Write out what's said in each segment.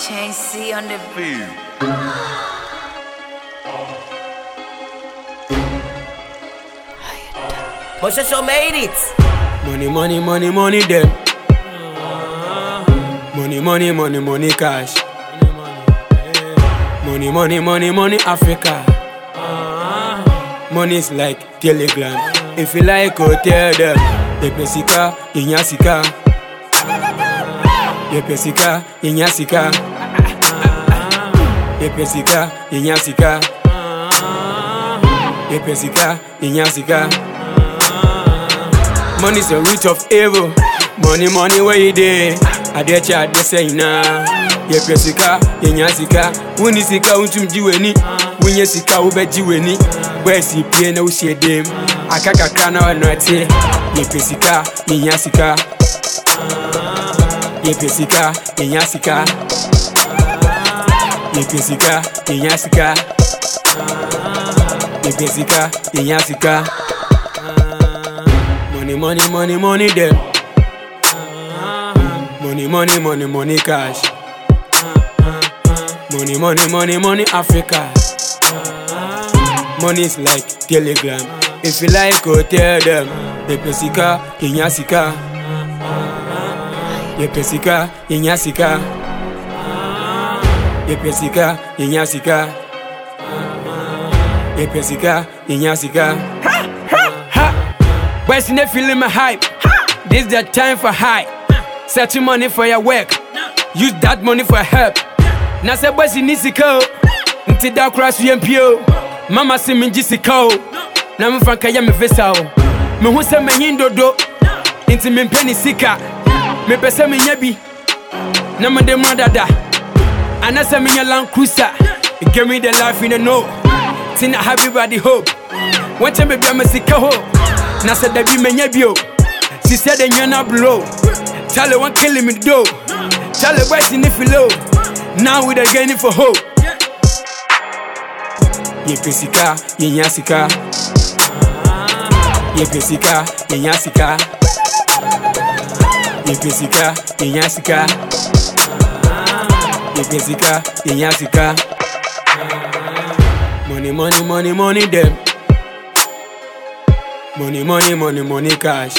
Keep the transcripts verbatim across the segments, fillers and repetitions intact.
Chain C on the beat. Moshosho made it. Money, money, money, money, them. Money, money, money, money, cash. Money, money, money, money, Africa. Money is like Telegram. If you like, go tell them. Ye pesika, inyasika. Ye pesika, inyasika. Ye pesika, inyasika. Ye pesika, inyasika. Money is the root of evil. Money, money, where you dey? I dey chat, they say nah. Ye pesika, inyasika. Wuni sika, untum jiweni. Wunye sika, ube jiweni. Where si pie na usie dem. Akaka kana wa nwate. Ye pesika, inyasika. Ye pesika, inyasika. Ye pesika, inyasika. Ye pesika, inyasika. Money, money, money, money, them. Money, money, money, money, cash. Money, money, money, money, Africa. Money is like Telegram. If you like, go tell them. Ye pesika, inyasika. Ye pesika, inyasika. Ye pesika, inyasika. Ye pesika, inyasika. Boys in the feeling my hype. This the time for hype. Setting money for your work. Use that money for help. Now say boys in Nisiko. Until that cross you M P O. Mama say me Jisiko. Now me franka ya me visa. Me who say me hindodo. Inti me penny sika. Me pese me nyebi. Now me de madada. And I say me a Land Cruiser. Give me the life in the know. Tina happy body hope. One time baby I'm a sika ho. Now said that be me nyebio. She said that you're not blow. Charlie one killing me though. Charlie boys in the below. Now we are gaining for hope. Ye pesika, inyasika. Ye pesika, inyasika. Ye pesika, inyasika. Ye pesika, inyasika. Money, money, money, money, them. Money, money, money, money, cash.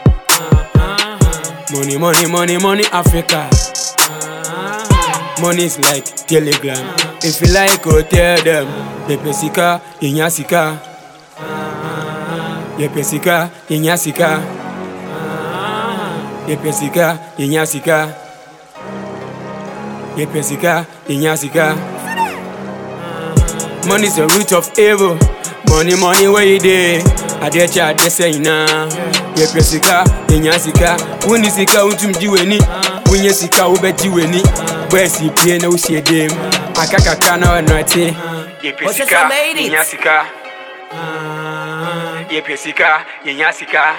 Money, money, money, money, Africa. Money is like Telegram. If you like, go tell them. Ye pesika, inyasika. Ye pesika, inyasika. Ye pesika, inyasika. Ye pesika, inyasika. Money is the root of evil. Money, money, where you dey? I dey chat, they say nah. Ye pesika, inyasika. Wuni sika, untum jiweni. Wunye sika, ube jiweni. Where si pie na usie dem. Akaka kana wa nwate. Ye pesika, inyasika. Ye pesika, inyasika.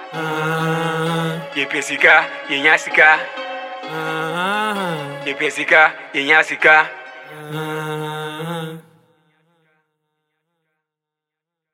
Ye pesika, inyasika. Ye pesika, inyasika.